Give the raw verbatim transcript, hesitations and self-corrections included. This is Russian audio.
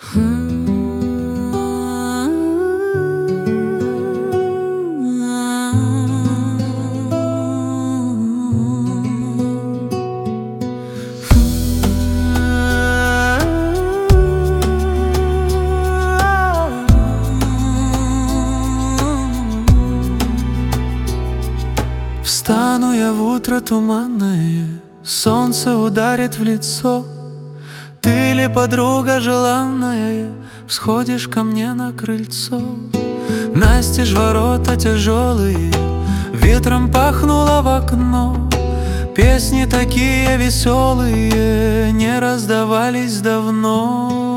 Встану я в утро туманное, солнце ударит в лицо. Ты ли, подруга желанная, всходишь ко мне на крыльцо? Настежь ворота тяжелые, ветром пахнуло в окно. Песни такие веселые не раздавались давно.